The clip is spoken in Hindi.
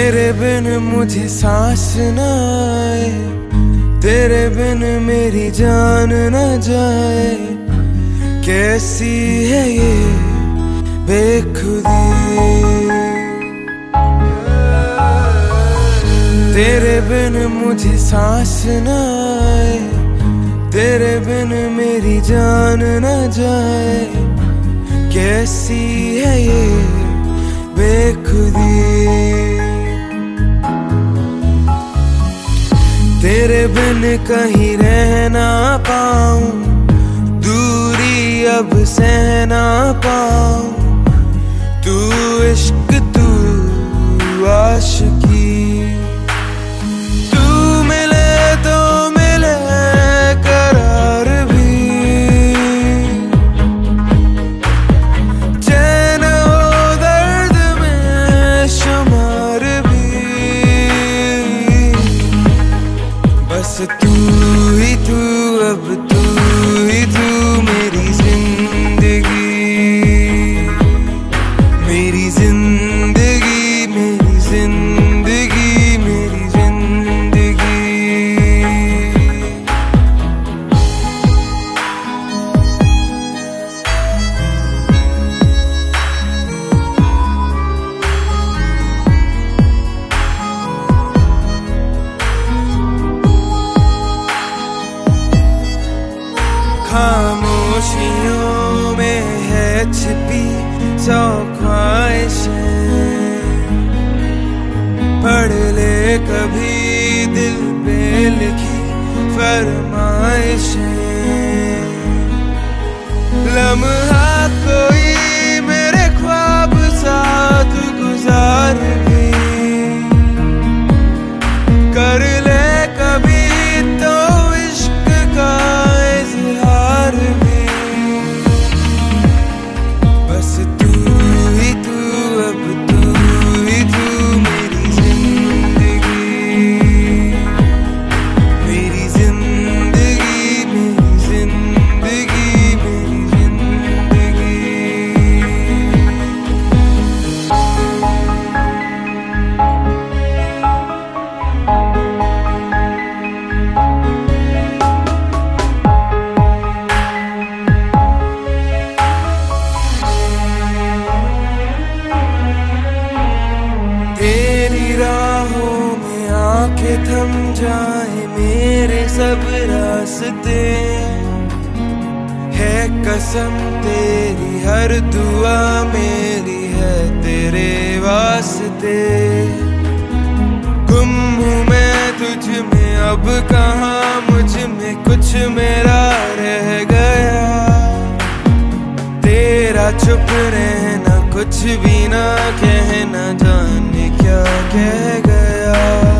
तेरे बिन मुझे सांस न आए, तेरे बिन मेरी जान न जाए। कैसी है ये बेखुदी, तेरे बिन मुझे सांस न आए, तेरे बिन मेरी जान न जाए। कैसी है ये बेखुदी, तेरे बिन कहीं रह ना पाऊं, दूरी अब सह ना पाऊं। तू इश्क तू आशिकी, तू मिले तो मिले करार भी, चैन हो दर्द में शुमार भी। बस तू ही तू, अब तू ही तू मेरी जिंदगी, मेरी जिंदगी, मेरी जिंदगी, मेरी जिंदगी। खामोशियों में है छिपी सौ ख्वाहिशें, पढ़ ले कभी दिल पे लिखी फरमाइशें। लम्हा कोई मेरे ख्वाब साथ गुजार भी, कर ले कभी तो इश्क का इजहार भी। बस तू ही तू, अब तू ही तू मेरी जिंदगी, मेरी जिंदगी, मेरी जिंदगी, मेरी जिंदगी। तेरी राहों में आंखें थम जाए मेरे सब रास्ते, है कसम तेरी हर दुआ मेरी है तेरे वास्ते। गुम हूँ मैं तुझ में अब कहाँ, मुझ में कुछ मेरा रह गया। तेरा चुप रहना, कुछ भी ना कहना, जाने क्या कह गया।